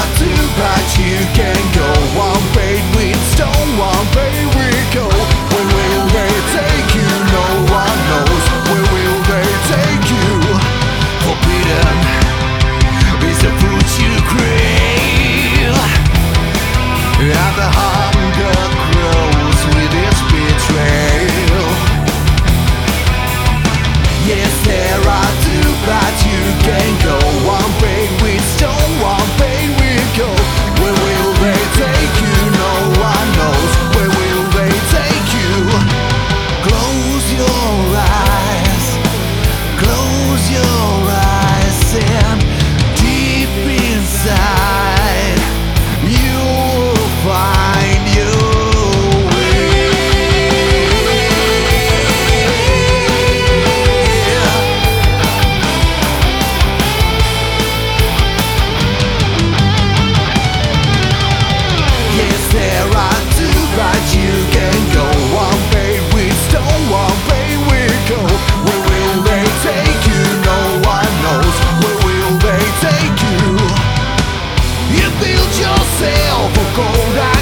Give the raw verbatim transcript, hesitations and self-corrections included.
are too bad you can go on paid with stone, one way we go. Where will they take you? No one knows. Where will they take you? Forbidden is the food you crave, and the hunger grows with its betrayal. Yes, there are two paths you can go. One paid with stone, one paid with gold. Where will they take you? No one knows. Where will they take you? Close your eyes, close your eyes, and deep inside you'll find your way. Yes, there are two paths you can go. One paved with stone, one paved with gold. Where will they take you? No one knows. Where will they take you? You build yourself a cold